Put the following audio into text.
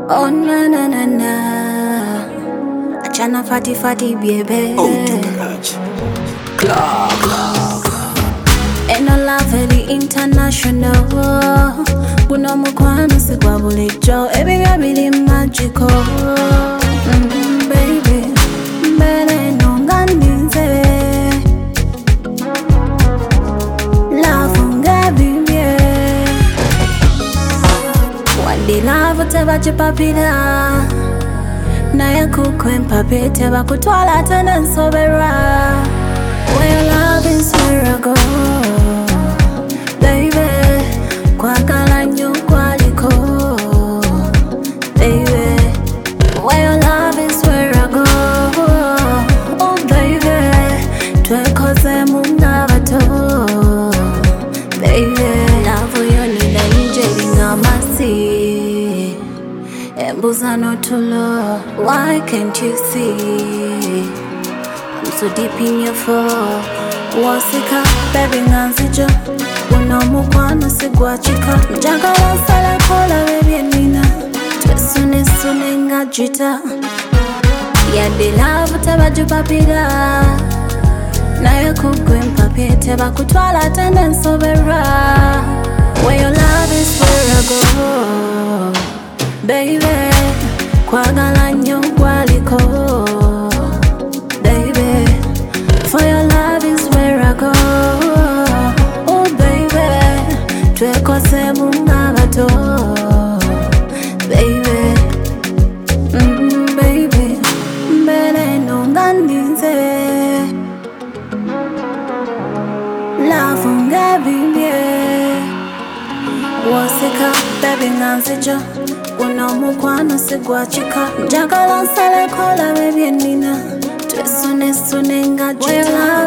Oh na na na na, achana fati fati baby. Oh, to garage. Clark. Eno love very international. Buno mukwano sigwa bulijo. Ebi bili magical. Baby, mbele nonganize. Love ungebimye. Wandi love teba chipapila. Naye kukwempa pete bakutwala tena nsobera. Where your love is where I go, baby. Kwagala nyo kwaliko, baby. Where your love is where I go, oh baby. Twekoze mungabato, baby. Love yonina injeli ngamasi, embuza notulo. Why can't you see? I'm so deep in your fall. Wasika, baby nganzijo. Uno mukwano sigwachika. Njagala nsala kola baby nina. Twesune sune ngajita. Yandi love tabajupapira. Naye kukwempa pete bakutwala tena nsobera. Where your love is where I go, baby. Kwagala nyo kwaliko. For your love is where I go, oh baby. Twekose mungabato, baby. Baby, mbele nonganize. Love ungebimye. Wasika, baby nganzijo. Uno mukwano sigwachika. Njagala nsale kola baby nina. Sune ngajita.